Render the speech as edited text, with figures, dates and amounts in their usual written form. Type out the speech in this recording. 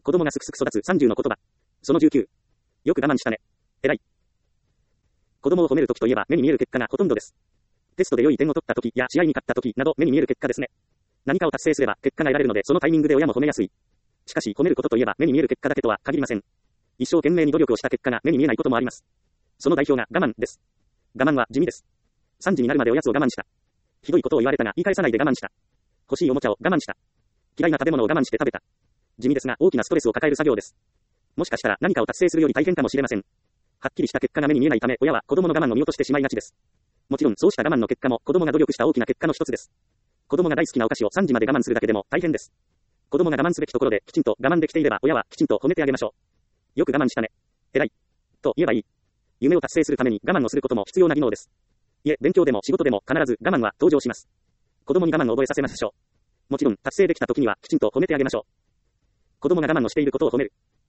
子供がすくすく育つ30の言葉。その19。よく我慢したね。偉い。子供を褒めるときといえば目に見える結果がほとんどです。テストで良い点を取ったときや試合に勝ったときなど目に見える結果ですね。何かを達成すれば結果が得られるのでそのタイミングで親も褒めやすい。しかし褒めることといえば目に見える結果だけとは限りません。一生懸命に努力をした結果が目に見えないこともあります。その代表が我慢です。我慢は地味です。3時になるまでおやつを我慢した。ひどいことを言われたが言い返さないで我慢した。欲しいおもちゃを我慢した。嫌いな食べ物を我慢して食べた。地味ですが大きなストレスを抱える作業です。もしかしたら何かを達成するより大変かもしれません。はっきりした結果が目に見えないため親は子供の我慢を見落としてしまいがちです。もちろんそうした我慢の結果も子供が努力した大きな結果の一つです。子供が大好きなお菓子を3時まで我慢するだけでも大変です。子供が我慢すべきところできちんと我慢できていれば親はきちんと褒めてあげましょう。よく我慢したね。偉い。と言えばいい。夢を達成するために我慢をすることも必要な技能です。いえ、勉強でも仕事でも必ず我慢は登場します。子供に我慢を覚えさせましょう。もちろん達成できた時にはきちんと褒めてあげましょう。子供が我慢をしていることを褒める。